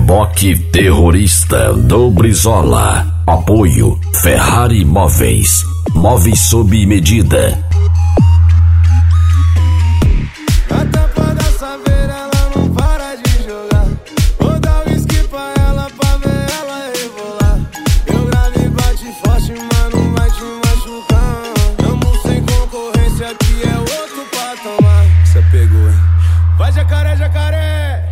reboque terrorista do Brizola. Apoio Ferrari Móveis. Móveis sob medida. A tampa da saveira, ela não para de jogar. Vou dar whisky pra ela pra ver ela rebolar. Eu grave e bate forte, mas não vai te machucar. Tamo sem concorrência, aqui é outro patamar. Cê pegou, hein? Vai jacaré, jacaré.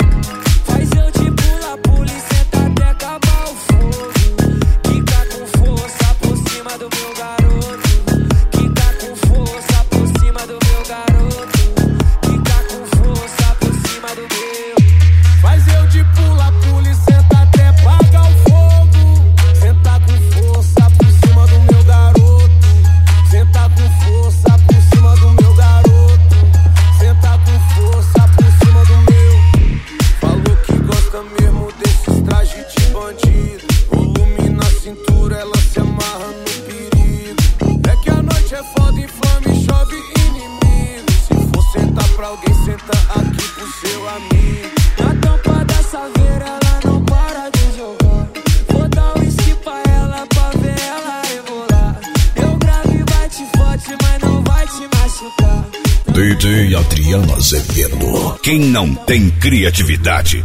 Faz eu te pula, pula e senta até acabar o fogo. Quica com força por cima do meu garoto. Quica com força por cima do meu garoto. Quica com força por cima do meu. Faz eu de pula, pula e senta até apagar o fogo. Senta com força por cima do meu garoto. Senta com força por cima do meu garoto. Senta com força por cima do meu. Falou que gosta mesmo desses trajes de bandido. Volume na cintura, ela se amarra no perigo. É que a noite é foda, inflama e chove inimigo. Se for sentar pra alguém, senta aqui pro seu amigo. Na tampa da saveira, ela não para de jogar. Vou dar whisky pra ela pra ver ela rebolar. Eu gravo e bate forte, mas não vai te machucar. DJ Adriano Azevedo. Quem não tem criatividade,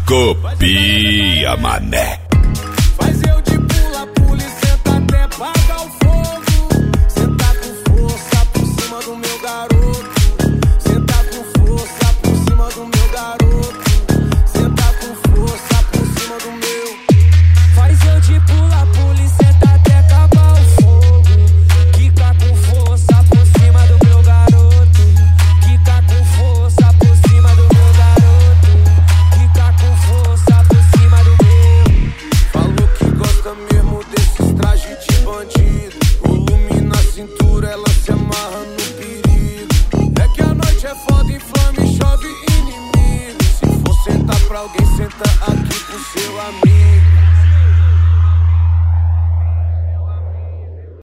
copia, mané. Faz eu de pula, pula e senta até apagar o fogo. Senta com força por cima do meu garoto. Senta com força por cima do meu garoto. Senta com força por cima do meu. Faz eu de pula, pula e senta até acabar o fogo. Quica com força por cima do meu garoto. Quica com força por cima do meu garoto. Quica com força por cima do meu. Falou que gosta mesmo desses trajes de bandido. Volume na cintura, ela se amarra no perigo. É que a noite é foda, inflama e chove inimigo. Se for sentar pra alguém, senta aqui pro seu amigo.